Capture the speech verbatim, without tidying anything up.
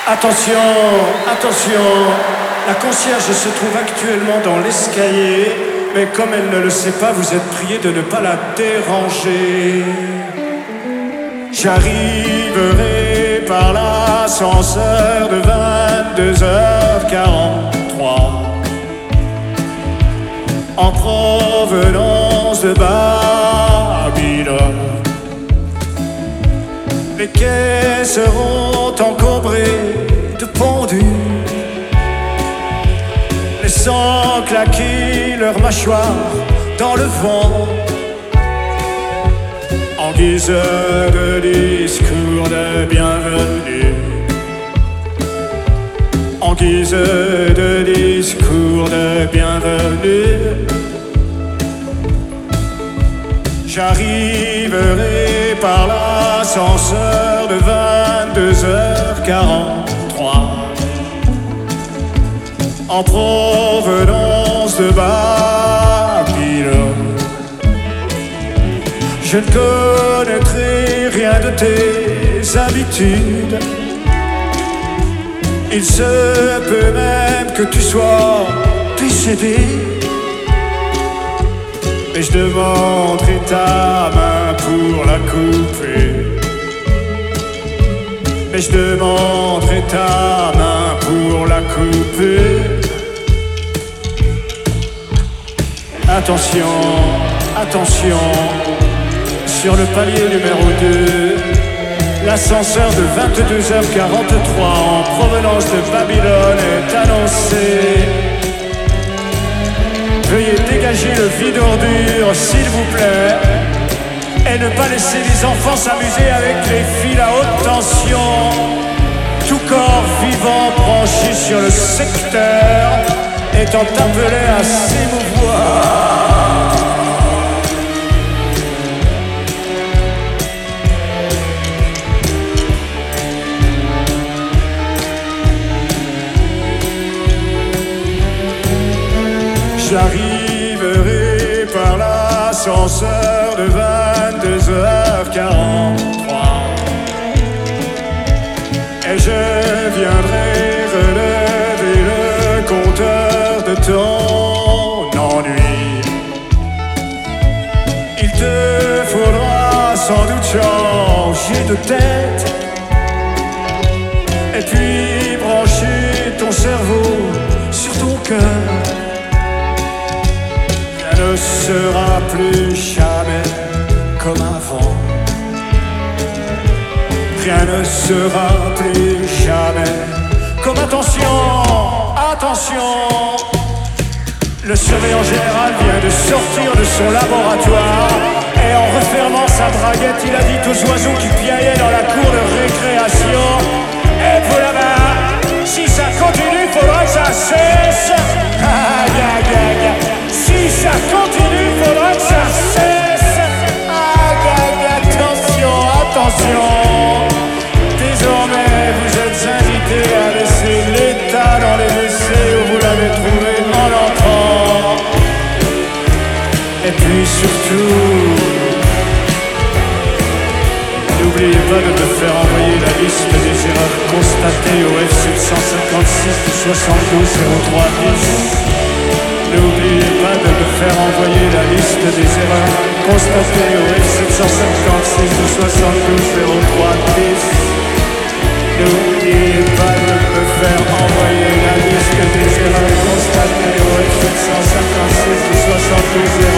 Attention, attention, la concierge se trouve actuellement dans l'escalier, mais comme elle ne le sait pas, vous êtes prié de ne pas la déranger. J'arriverai par l'ascenseur de vingt-deux heures quarante-trois en provenance de Babylone. Les quais seront encombrés de pendus, laissant claquer leurs mâchoires dans le vent, en guise de discours de bienvenue, en guise de discours de bienvenue. J'arriverai par l'ascenseur de vingt-deux heures quarante-trois en provenance de Babylone. Je ne connaîtrai rien de tes habitudes. Il se peut même que tu sois décédé, mais je demanderai ta main pour la couper. Mais je demanderai ta main pour la couper. Attention, attention, sur le palier numéro deux, l'ascenseur de vingt-deux heures quarante-trois en provenance de Babylone est annoncé. Veuillez dégager le vide ordure, s'il vous plaît, et ne pas laisser les enfants s'amuser avec les fils à haute tension. Tout corps vivant branché sur le secteur étant appelé à s'émouvoir. J'arriverai par l'ascenseur de vingt-deux heures quarante-trois et je viendrai relever le compteur de ton ennui. Il te faudra sans doute changer de tête et puis brancher ton cerveau sur ton cœur. Ne sera plus jamais comme avant. Rien ne sera plus jamais comme attention, attention. Le surveillant général vient de sortir de son laboratoire et en refermant sa braguette, il a dit aux oiseaux qui piaillaient dans la cour de récréation: et pour la main, si ça continue, faudra que ça cesse. Aïe, aïe, aïe. Si ça continue, faudra que ça cesse. Aïe, aïe, attention, attention. Désormais, vous êtes invités à laisser l'état dans les W C où vous l'avez trouvé en entrant. Et puis surtout, n'oubliez pas de me faire envoyer la liste des erreurs constatées au F sept cent cinquante-six soixante-douze zéro trois dix. N'oubliez pas de me faire envoyer la liste des erreurs constatées au F sept cent cinquante-six soixante-douze zéro trois dix. N'oubliez pas de me faire envoyer la liste des erreurs constatées au F sept cent cinquante-six soixante-douze zéro trois dix.